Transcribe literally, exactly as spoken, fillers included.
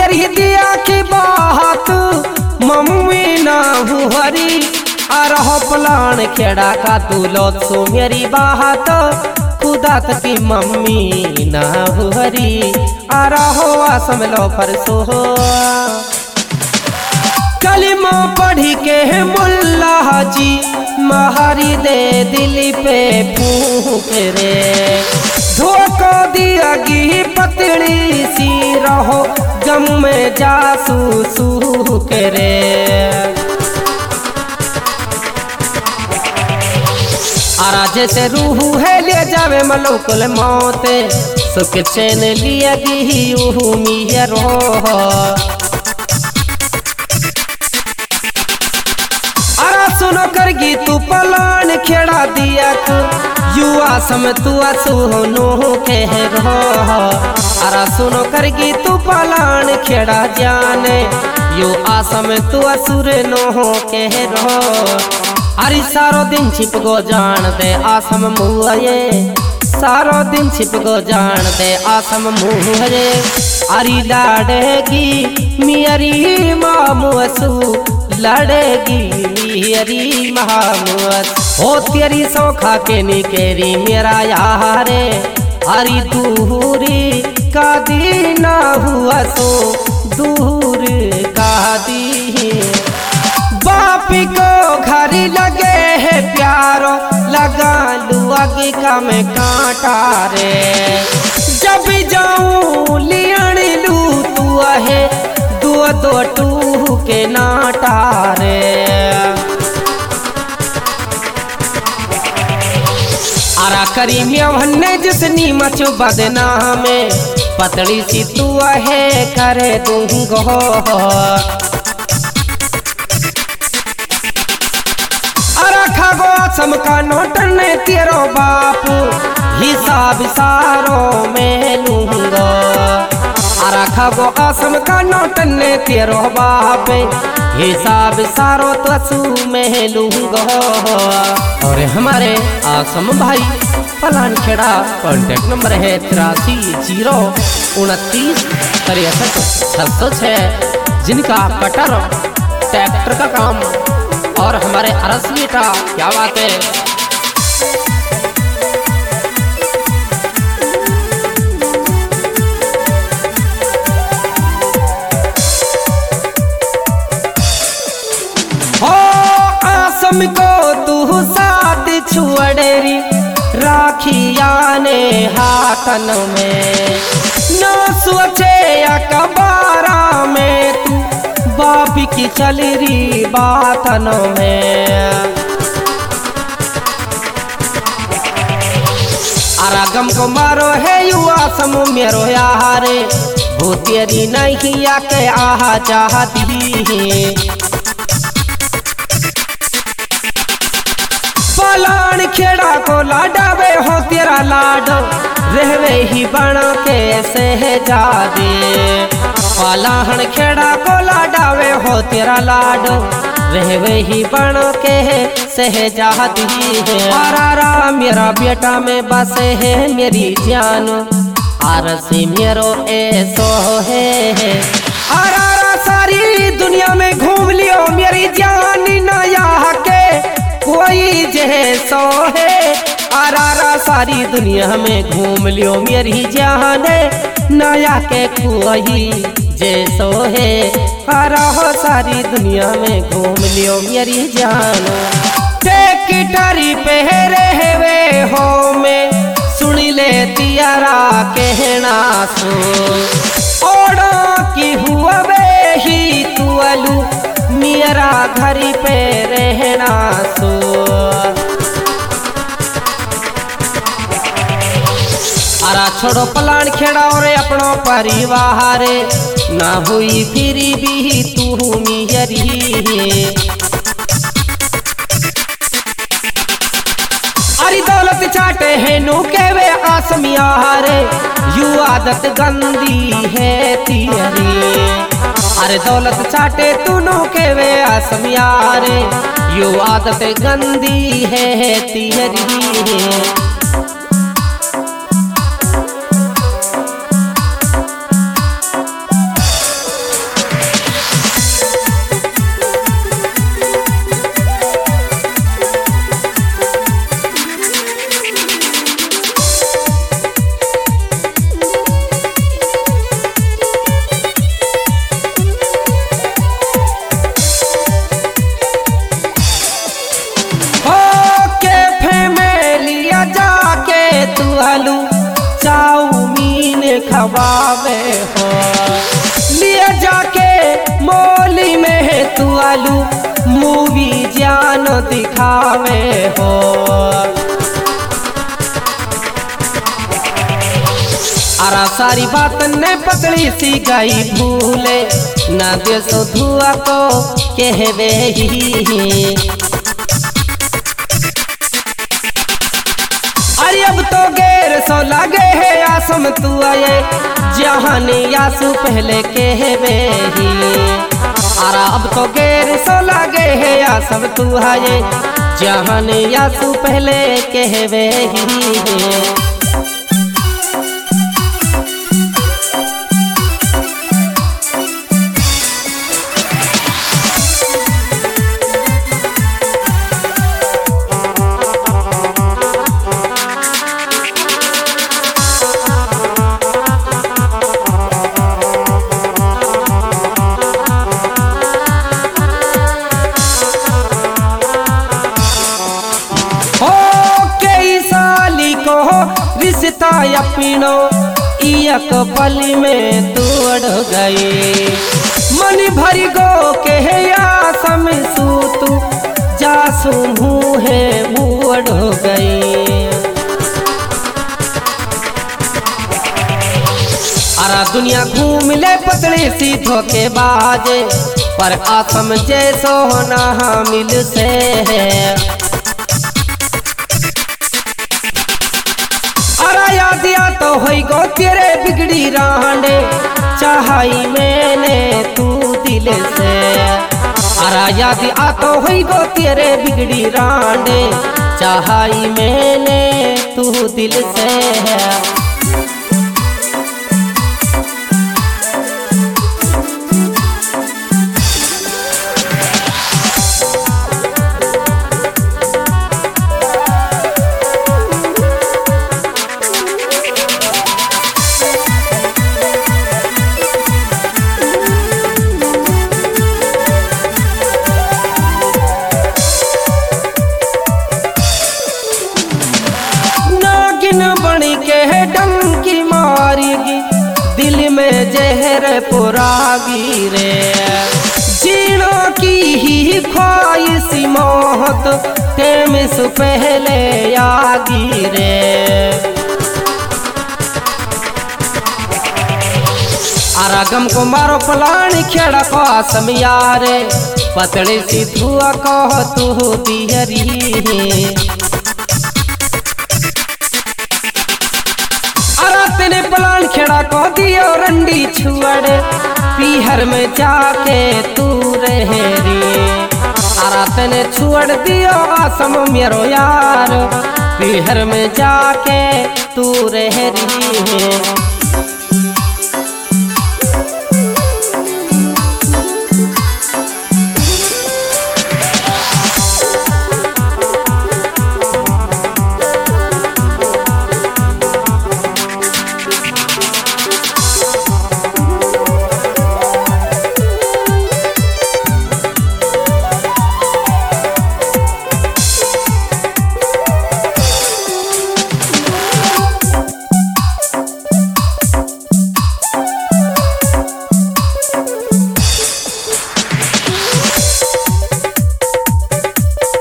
मेरी दिया की बात मम्मी ना हुहरी आ रहो प्लान खेड़ा का तू लो सो मेरी बात खुदा की मम्मी ना हुहरी आ रहो आसम लो परसो कलिमा पढ़ी के मुल्ला जी महारी दे दिल पे फूक रे धोखा दिया गी पतली सी रहो गम में जासू सूख रे आरा जैसे रूह है ले जावे मलोकल मौते सुख चैन लिया गी ऊह मिहरो सुनो करगी तू पलान खेड़ा दिया तू युवा सम तू सुनो कह रहो अरा सुनो करगी तू पलान खेड़ा जाने यू आसम तू असुर नो कह रहो अरे सारो दिन छिप गो जान दे आसम मुए सारो दिन छिप गो जान दे आसम मुहरे अरी लाडेगी मियरी मामू असू लड़ेगी मेरी महामुत हो तेरी सौखा के निकेरी मेरा यारे हरी दूरी का दी ना हुआ सो दूर का दी बापी को घर लगे है प्यारो लगा लू आगे का मैं कांटा रे जब जाऊं लियण लू तू है दो दो टू के नाटा रे आरा करी भन्ने जिसनी मचो बदना में पतड़ी सी तू है करे दूंगो आरा खागो समका नोटन तेरो बाप हिसाब सारो में लूंगो आरा खागो आसम का नोटन तेरो बाप हिसाब सारो तसू में लूंगो और हमारे आसम भाई पलान खेड़ा कॉन्टेक्ट नंबर है तिरासी जीरो उनतीस तिरसठ छः सौ छः जिनका कटर ट्रैक्टर का काम और हमारे अरस बेटा क्या बात है को तू साथ छुअड़ेरी राखिया ने हाथन में न सोचे या कबारा में तू बाप की चलरी बातन में आरागम को मारो है युवा समू मेरो यारे वो तेरी नहीं आके आहा चाहती है पलान खेड़ा को लाडावे हो तेरा लाड रहवे ही बन के सहजादे पलान खेड़ा को लाडावे हो तेरा लाड रहवे ही बन के सहजादी है आरा मेरा बेटा में बसे है मेरी जान आरसी मेरो ऐसो है आरा सारी दुनिया में घूम लियो मेरी जान नया के कोई जैसो है आरा सारी दुनिया में घूम लियो मेरी जान नया के कोई जैसो है आरा हो सारी दुनिया में घूम लियो मेरी जान टेकटरी पहरे हुए हो में सुन ले तियारा कहना सो ओड़ा की हुआ वे ही तू अलू मेरा घर पे रहना सो आरा छोड़ो पलान खेड़ा और अपनो परिवार ना हुई फिर भी तू मियरी अरे दौलत चाटे है नु के वे आसमियारे यू आदत गंदी है तेरी अरे दौलत चाटे तू नु के वे आसमियारे यू आदत गंदी है तेरी खवावे हो। लिए जाके मोली में तू आलू मूवी जान दिखावे हो। अरा सारी बात ने पतली सी गई भूले ना दे सो धुआ को कहवे ही। अरे अब तो गैर सो लगे है आसम तू आए जहानी यासु पहले कहवे ही। अरा अब तो गैर सो लगे है आसम तू आए जहानी यासु पहले कहवे ही। रिश्ता अपनो एक पल में तोड़ गए मन भर गो के आसम सूतू जासू मुँहे मुड़ गए। अरा दुनिया घूम ले पतली सी धोखे बाजे पर आसम जैसो ना मिल से है। दिया तो होई गो तेरे बिगड़ी रांडे चाहाई मैंने तू दिल से। अरा याद आ तो होई गो तेरे बिगड़ी रांडे चाहाई मैंने तू दिल से है। बनी के डंकी मारेगी दिल में जहर पुरागी रे। जीना की ही ख्वाहिश मौत टेम से पहले आगी रे। आरागम को मारो पलानी खेड़ा को आसम यारे पतड़ी सी धुआ कह तू दिहरी। तेने पलान खेड़ा को दियो रंडी छुअड़े पीहर में जाके तू रहरी। अरा तेने छुअड़ दियो आसम मेरो यार पीहर में जाके तू रहरी।